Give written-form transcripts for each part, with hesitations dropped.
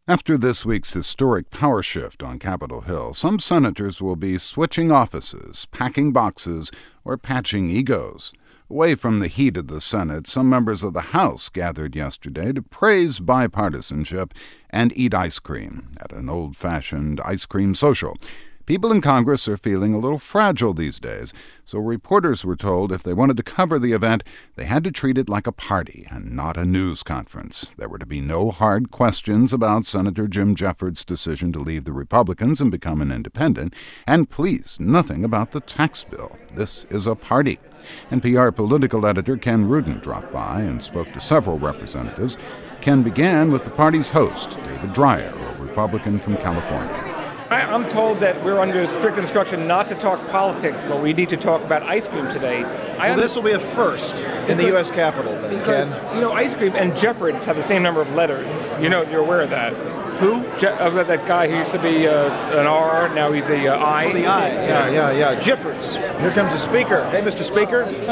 After this week's historic power shift on Capitol Hill, some senators will be switching offices, packing boxes, or patching egos. Away from the heat of the Senate, some members of the House gathered yesterday to praise bipartisanship and eat ice cream at an old-fashioned ice cream social. People in Congress are feeling a little fragile these days, so reporters were told if they wanted to cover the event, they had to treat it like a party and not a news conference. There were to be no hard questions about Senator Jim Jeffords' decision to leave the Republicans and become an independent, and please, nothing about the tax bill. This is a party. NPR political editor Ken Rudin dropped by and spoke to several representatives. Ken began with the party's host, David Dreyer, a Republican from California. I'm told that we're under strict instruction not to talk politics, but we need to talk about ice cream today. This will be a first in the U.S. Capitol, then, because, Ken. Ice cream and Jeffords have the same number of letters. You're aware of that. Who? That guy who used to be an R, now he's a I. Oh, the I. Yeah. Jeffords. Here comes the Speaker. Hey, Mr. Speaker. Good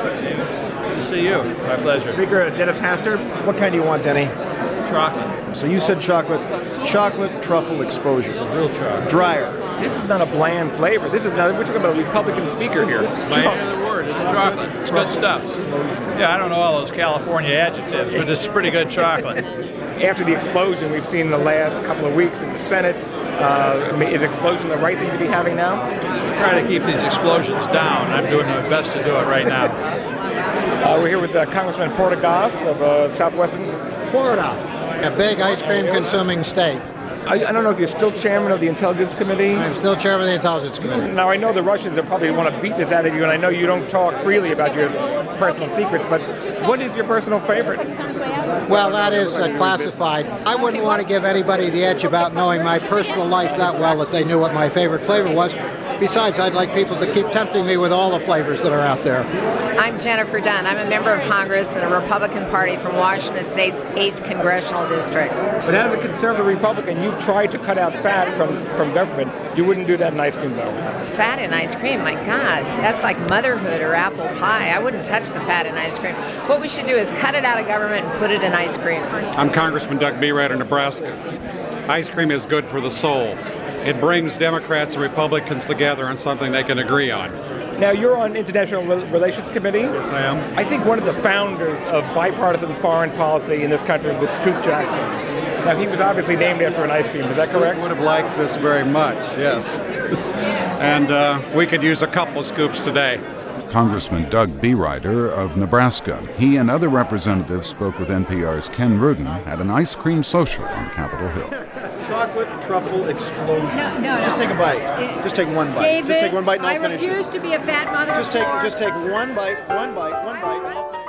to see you. My pleasure. Speaker Dennis Hastert. What kind do you want, Denny? Chocolate. So you said chocolate truffle exposure. Real chocolate. Dryer. This is not a bland flavor. We're talking about a Republican speaker here. Bland the word. It's chocolate. It's good stuff. Yeah, I don't know all those California adjectives, but it's pretty good chocolate. After the explosion we've seen in the last couple of weeks in the Senate, is explosion the right thing to be having now? We try to keep these explosions down. I'm doing my best to do it right now. We're here with Congressman Porter Goff of Southwestern Florida, a big ice cream consuming state. I don't know if you're still chairman of the Intelligence Committee. I'm still chairman of the Intelligence Committee. Now, I know the Russians probably want to beat this out of you, and I know you don't talk freely about your personal secrets, but what is your personal favorite? Well, that is classified. I wouldn't want to give anybody the edge about knowing my personal life that well that they knew what my favorite flavor was. Besides, I'd like people to keep tempting me with all the flavors that are out there. I'm Jennifer Dunn. I'm a member of Congress in the Republican Party from Washington State's 8th Congressional District. But as a conservative Republican, you've tried to cut out fat from government. You wouldn't do that in ice cream, though. Fat in ice cream? My God, that's like motherhood or apple pie. I wouldn't touch the fat in ice cream. What we should do is cut it out of government and put it in ice cream. I'm Congressman Doug Bereit, Nebraska. Ice cream is good for the soul. It brings Democrats and Republicans together on something they can agree on. Now, you're on International Relations Committee. Yes, I am. I think one of the founders of bipartisan foreign policy in this country was Scoop Jackson. Now, he was obviously named after an ice cream. Is that correct? I would have liked this very much, yes. And we could use a couple of scoops today. Congressman Doug Bereit of Nebraska. He and other representatives spoke with NPR's Ken Rudin at an ice cream social on Capitol Hill. Chocolate truffle explosion. No. Just take a bite. Just take one bite. David, just take one bite and I'll finish it. I refuse to be a fat mother. Just take one bite, and I'll finish it.